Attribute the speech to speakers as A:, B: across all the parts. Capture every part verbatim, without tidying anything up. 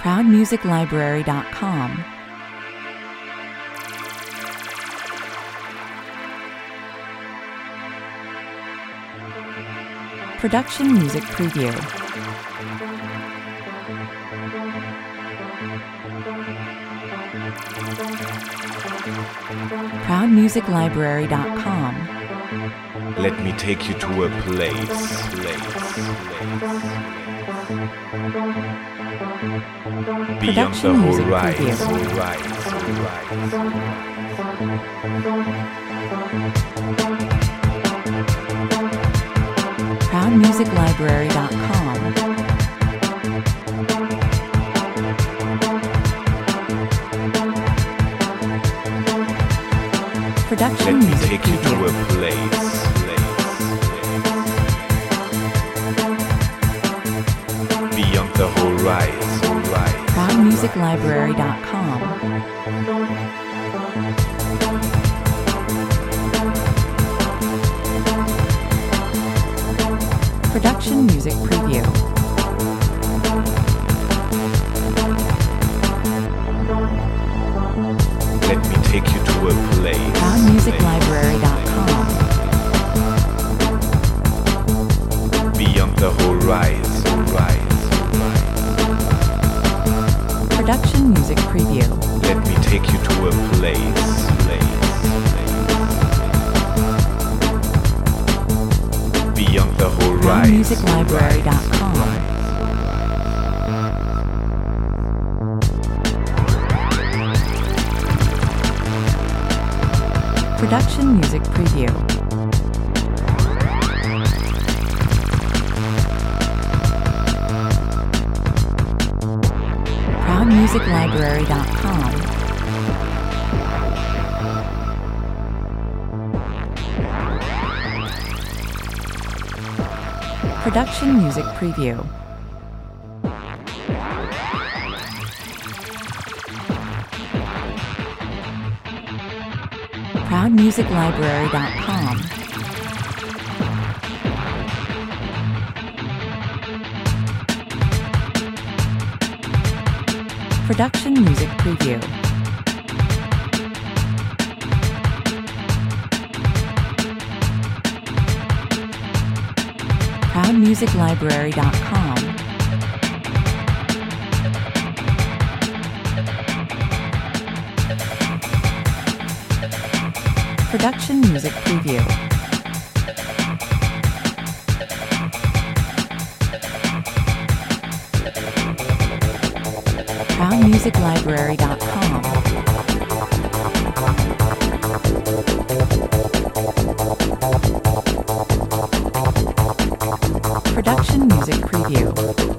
A: proud music library dot com. Production Music Preview. proud music library dot com.
B: Let me take you to a place, place, place. Beyond the horizon, horizon, horizon.
A: proud music library dot com. Production
B: Let me
A: Music
B: take you to
A: Preview.
B: a place, place, place. Beyond the horizon, horizon.
A: proud music library dot com. Production Music Preview.
B: Let me take you to a place.
A: proud music library dot com.
B: Beyond the horizon, horizon, horizon.
A: Production Music Preview.
B: Let me take you to a place, place, place. Beyond the
A: proud
B: horizon.
A: music library dot com. Production Music Preview. proud music library dot com. Production Music Preview. proud music library dot com. Production Music Preview. proud music library dot com. Production Music Preview. proud music library dot com. Production Music Preview.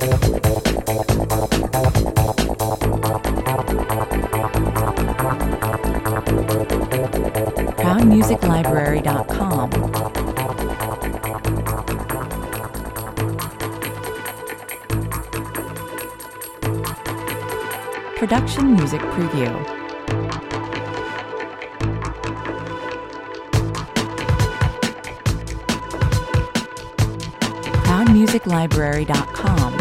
A: proud music library dot com. Production Music Preview. proud music library dot com.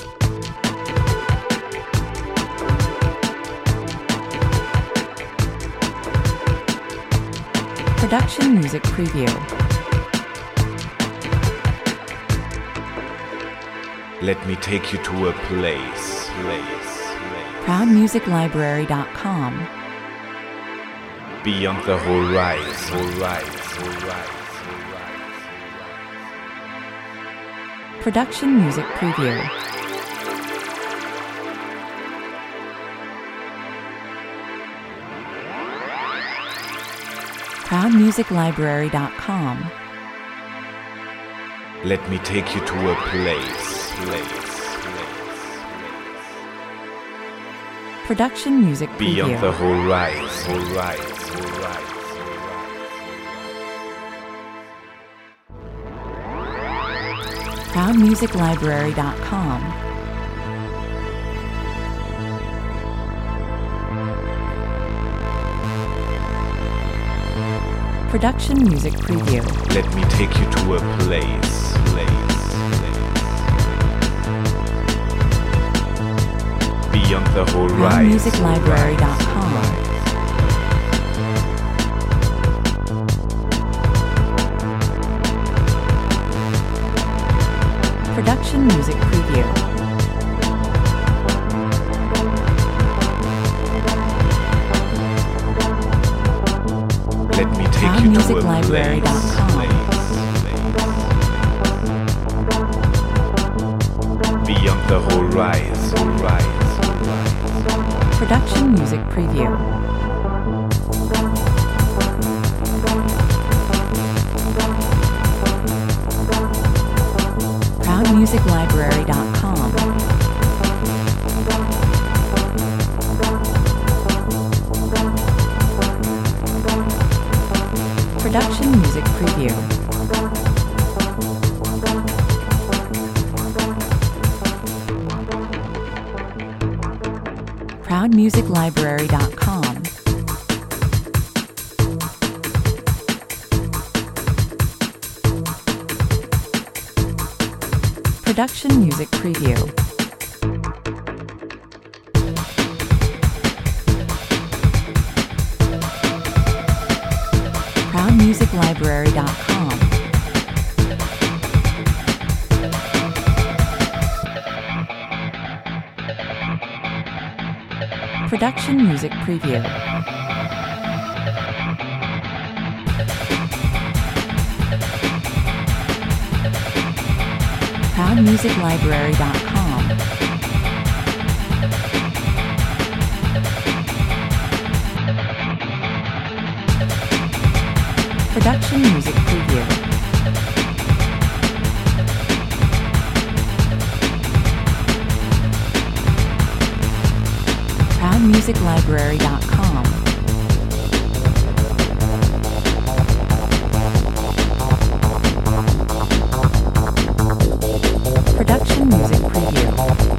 A: Production Music Preview.
B: Let me take you to a place, place,
A: proud music library dot com.
B: beyond the horizon, horizon, horizon.
A: Production Music Preview. proud music library dot com.
B: Let me take you to a place, place,
A: Production Music Preview.
B: beyond the horizon, horizon, horizon.
A: proud music library dot com. Production Music Preview.
B: Let me take you to a place, place, place. Beyond the horizon.
A: proud music library dot com. Production Music Preview.
B: Let me take
A: proud
B: you to
A: music
B: a
A: library dot
B: place.
A: com.
B: Beyond the horizon. horizon.
A: Production Music Preview. proud music library dot com. Production Music Preview. proud music library dot com. Production Music Preview. proud music library dot com. Production Music Preview. proud music library dot com. Production Music Preview. proud music library dot com. Production Music Preview.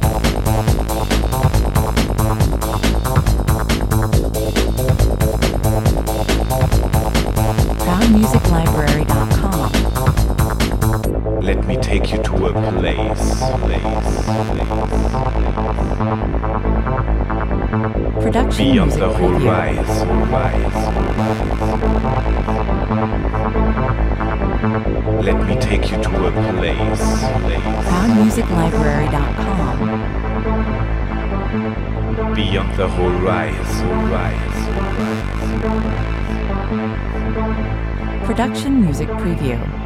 A: proud music library dot com.
B: Let me take you to a place.
A: Production
B: Beyond
A: Music
B: the
A: Preview.
B: horizon. Let me take you to a place.
A: proud music library dot com.
B: Beyond the horizon.
A: Production Music Preview.